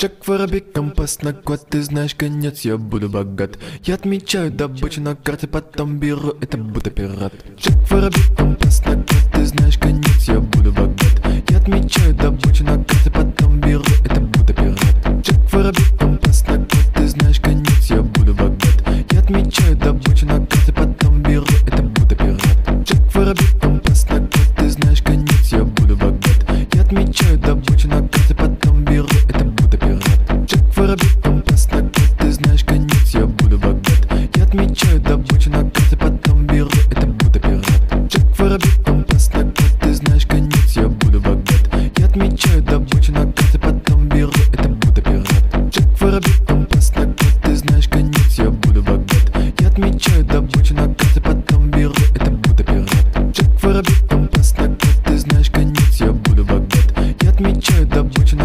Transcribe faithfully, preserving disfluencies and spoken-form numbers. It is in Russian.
Шаг воробей, компас на год, ты знаешь конец, я буду богат. Я отмечаю добычу на карте, потом беру это будто пират. Шаг воробей, компас на год, ты знаешь конец, я буду богат. Я отмечаю добычу на карте, потом беру это будто пират. Шаг воробей, компас на год, ты знаешь конец, я буду богат. Я отмечаю добычу на карте, потом беру это будто пират. Шаг воробей, компас на год, ты знаешь конец, я буду богат. Я отмечаю добычу на карте, потом беру это будто пират. Шаг воробей, компас на год, ты знаешь конец, я буду богат. Я отмечаю добычу на карте, потом беру это будто пират. Шаг воробей, компас на год, ты знаешь конец, я буду богат. Я отмечаю добычу на карте, потом беру это будто пират. Шаг воробей, компас на год, ты знаешь конец, я буду богат. Я отмечаю добычу на карте, потом беру это будто пират. Шаг воробей, компас на год, ты знаешь конец, я буду богат. Я отмечаю добычу на